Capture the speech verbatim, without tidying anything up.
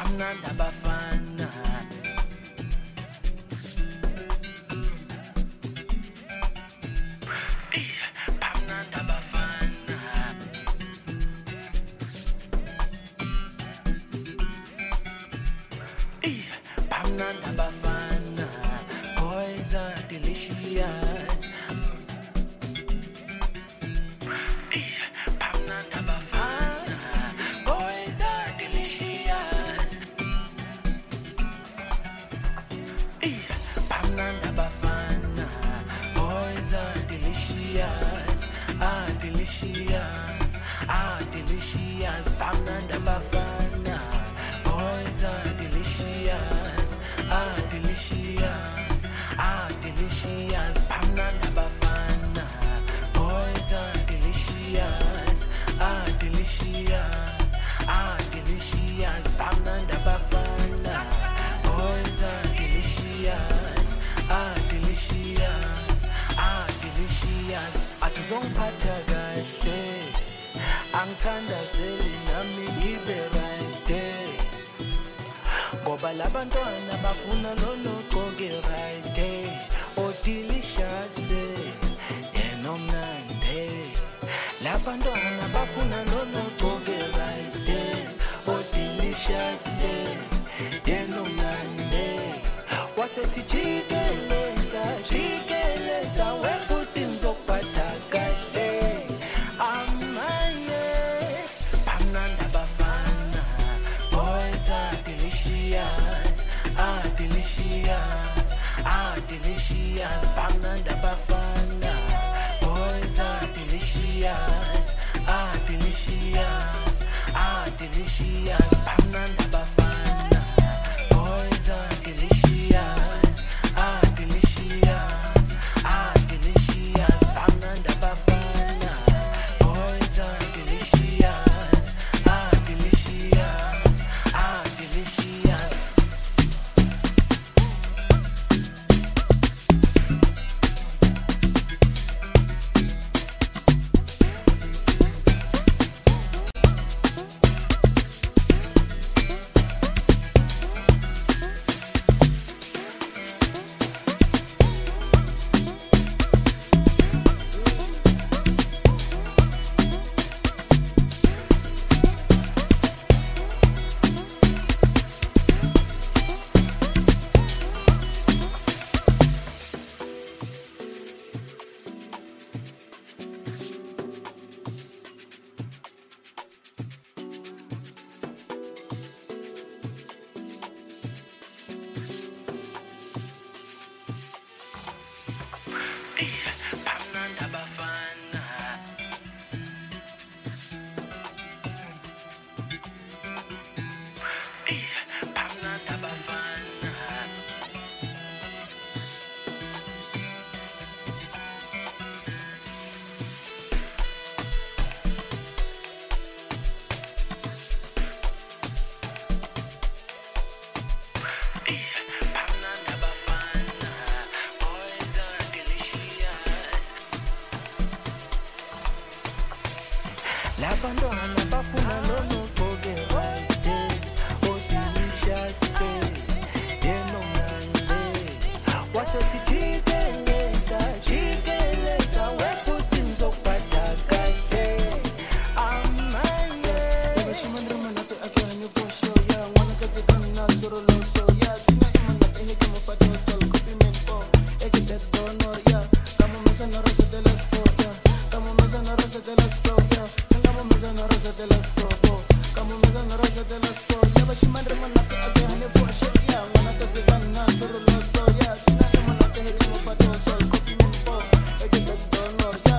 bamnanda bafana. Bamnanda bafana. Bamnanda bafana. Boys are delicious. Bamnanda bafana. Boys are delicious. Bamnanda bafana. Boys are delicious. Ah, delicious. Ah, delicious. Bamnanda bafana. Boys are delicious. Ah, delicious. Ah, delicious. Bamnanda bafana. Boys are delicious. Ah, delicious. Ah, delicious. Bamnanda bafana. Boys are delicious. Ah, delicious. Ah, delicious. Atuzongiphatha kahle. Angithandazeli nami ngibe right. Ngoba labantwana bafuna lologqoke right. Oh delicious. Yena omnandi. Labantwana bafuna lologqoke right. Oh delicious. Yena omnandi. Wasethi jikeleza, jikeleza wefuthi ngizokuphatha kahle. Amaye bamnanda bafana. Boys are delicious. Ah, delicious. Ah, delicious. Bamnanda bafana. Boys are delicious. Ah, delicious. Ah, delicious. Bamnanda bafana. Boys are delicious. Ah, delicious. Ah, delicious. Bamnanda bafana. Boys are delicious. Ah, delicious. Ah, delicious. Bamnanda bafana. Bamnanda bafana. Bamnanda bafana. Boys are delicious. Labantwana bafuna lologqoke right. Oh delicious. Yena omnandi. Wasethi jikeleza, jikeleza wefuthi ngizokuphatha kahle. Amaye Yeah.